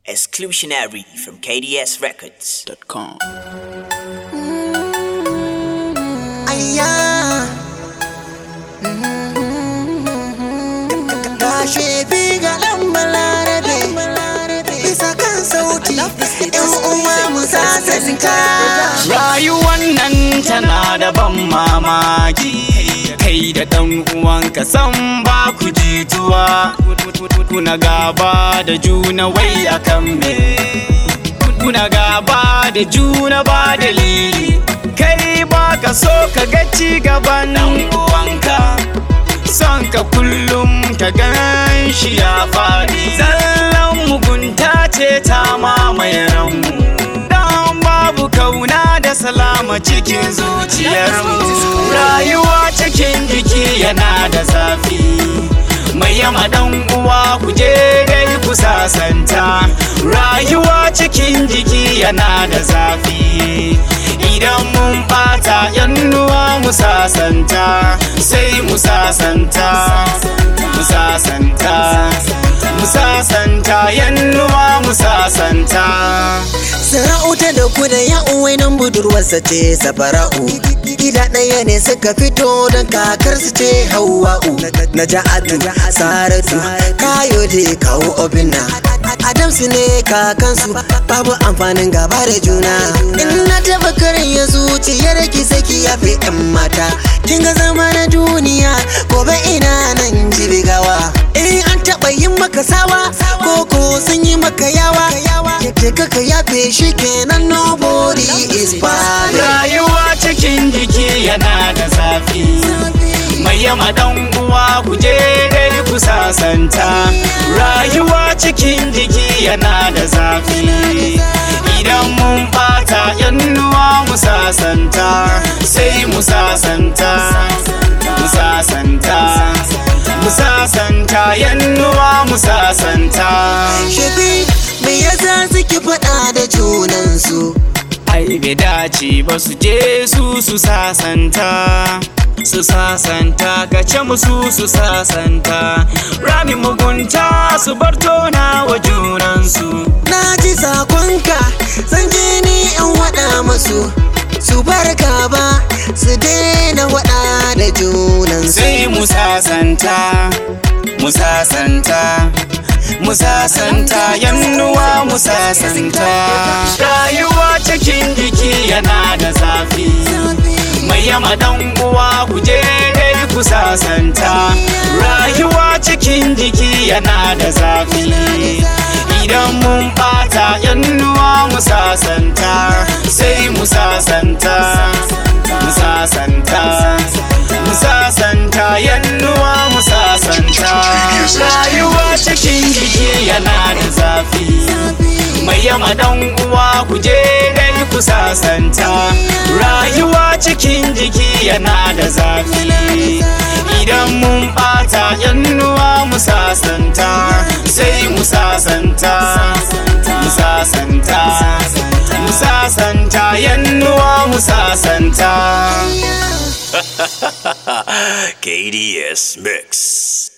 Exclusionary from KDSRecords.com. Gashe biga ɗan balarabe bisa kan sauti ‘yan uwa mu sasanta. Rayuwan nan tana da ban mamaki, kai da ɗan uwanka san ba ku jituwa, kuna gaba da juna wai akan me, kuna gaba da juna ba dalili, kai ba ka so ka ga ci gaban ɗan uwanka, son ka kullum ka gan shi ya faɗi. Zallan mugunta ce ta mamaye ranmu, dan babu kauna da salama cikin zuciyarmu. Rayuwa cikin jiki yana da zafi, mai yama dan uwa ku je dai ku sasanta. Rayuwa cikin jiki yana da zafi, idan mun bata yannuwa mu sasanta, sai mu sasanta, mu sasanta, mu sasanta, yannuwa mu sasanta. Sarauta da ku da ya'uwai nan budurwarsa ce Safara'u, gida ɗaya ne suka fito don kakarsu ce Hauwa'u. Naja'atu, Saratu, Kayode, kawo Obinna, Adamsu ne kakansu, babu amfanin gaba da juna. In na taba karya zuciyar ki saki ya fi ‘yan mata, kin ga zama na duniya gobe ina nan jibigawa. In an taɓa yin maka sawa ko sun yi maka yawa, yadda kaka yafe shi kenan, nobody is perfect. Rayuwa cikin jiki yana da zafi, mai yama dan uwa ku je dai ku sasanta. Rayuwa cikin jiki yana da zafi, idan mun bata yannuwa mu sasanta, sai mu sasanta, mu sasanta, mu sasanta, yannuwa mu sasanta. Shabi me yasa suke faɗa da junansu? Ai bai dace ba su je su sasanta, su sasanta, kace musu su sasanta. Rami mugunta su bar tona wa junansu. Na ji sakonka zan je ni in waɗa masu, su barka ba su daina waɗa da junansu. Sai mu sasanta, mu sasanta, mu sasanta, yannuwa mu sasanta. Rayuwa cikin jiki yana da zafi, mai yama dan uwa ku je dai ku sasanta. Rayuwa cikin jiki yana da zafi, idan mun bata yannuwa mu sasanta, sai mu sasanta, mu sasanta, mu sasanta, yannuwa mu sasanta. Rayuwa cikin jiki yana da zafi, mai yama dan uwa ku je dai ku sasanta. Rayuwa cikin jiki yana da zafi, idan mun bata yannuwa mu sasanta, sai mu sasanta, mu sasanta, mu sasanta, yannuwa mu sasanta. KDS Mix.